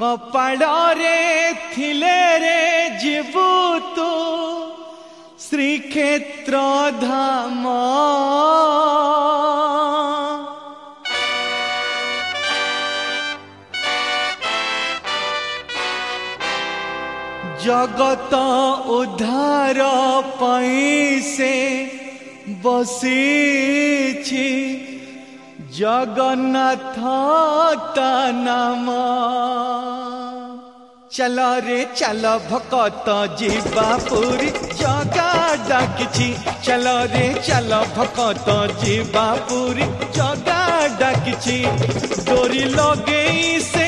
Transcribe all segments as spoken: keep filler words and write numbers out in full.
कपाड़े थिले रे जीवु तू श्रीक्षेत्र धाम जगत उद्धार पैसे बसीछि जगन्नाथ ता नाम। चल रे चल भकत जीवा पुरी जगा डाकिछि चल रे चल भकत जीवा पुरी जगा डाकिछि डोरी लगेई से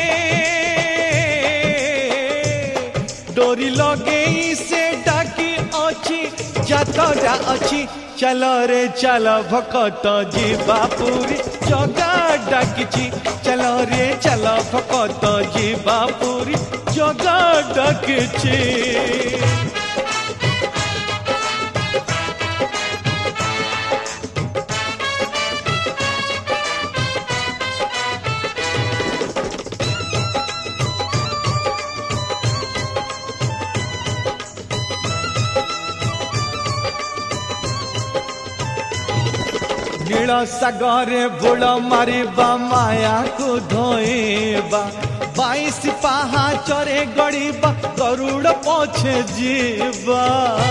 डोरी लगेई से डाकी अछि जातरा अछि चल रे चल भकत जीवा पुरी जगा डाकिछि चल रे चल भकत जीवा पुरी जगा डाकिछि। नील सागरे बुड़ मारिबा माया को धोएबा बाईस पहाचरे गड़ीबा गरुड़ पछे जीवा।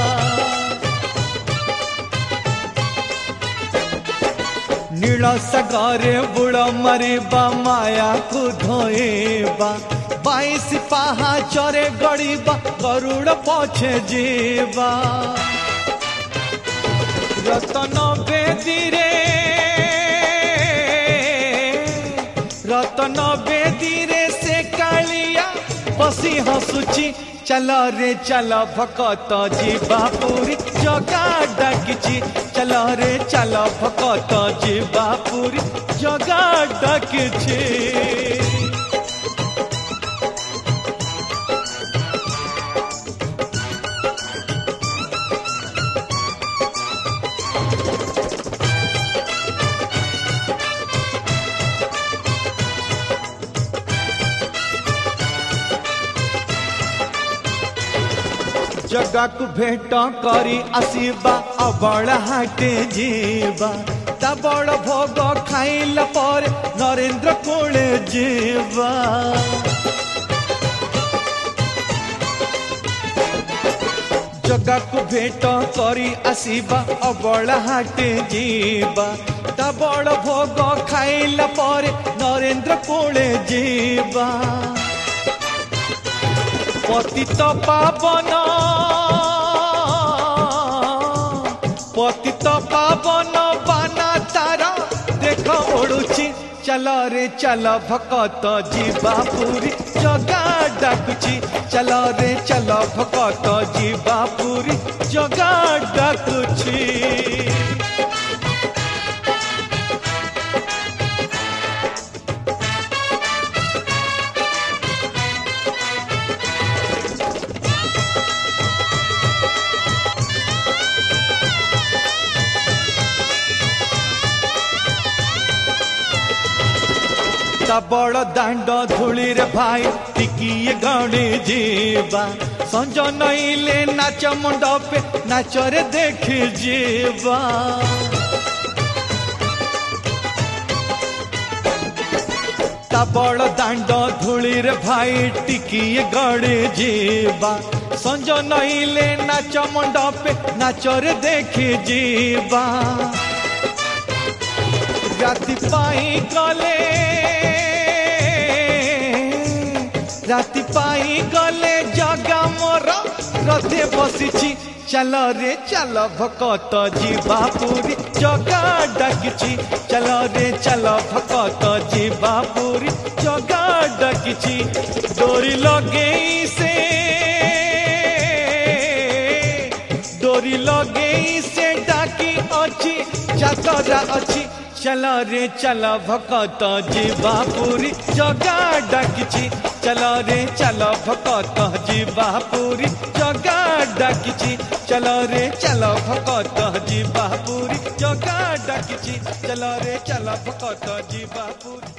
नील सागरे बुड़ मारिबा माया को धोएबा बाईस पहाचरे गड़ीबा गरुड़ पछे जीवा। रतन बेदी रे रतन बेदी रे से कालिया बसी हसुची चल रे चल भकत जीवा पुरी जगा डाकिछि चल रे चल भकत जीवा पुरी जगा डाकिछि। जगा को भेट करी आसीबा अबड़ हाटे जीवा ता बड़ भोग खाइला पर नरेंद्र कोले जीवा। जगा को भेट करी आसीबा अबड़ हाटे जीवा ता बड़ भोग खाइला पर नरेंद्र कोले जीवा। पतित पावन पतित पावन बाना तारा देख ओढ़ुछि चल रे चल भकत जीवा पुरी जगा डाकुछि चल रे चल भकत जीवा पुरी जगा डाकुछि। बड़ दांड धूली रे भाई टिकिए गणे जीवा संज नईले नाच मंडपे नाच रे देख जीवा। बड़ दांड धूली रे भाई टिकिए गणे जीवा संज नईले नाच मंडपे नाच रे देख जीवा। राति पाई गले राति पाई गले जगा मोर रथे बसिछि चल रे चल भकत जीवा पुरी जगा डाकिछि चल रे चल भकत जीवा पुरी जगा डाकिछि। डोरी लगेई से डोरी लगेई से डाकी अछि जातरा अछि चल रे चल भकत जीवा पुरी जगा डाकिछि चल रे चल भकत जीवा पुरी जगा डाकिछि चल रे चल भकत जीवा पुरी जगा डाकिछि चल रे चल भकत जीवा पुरी।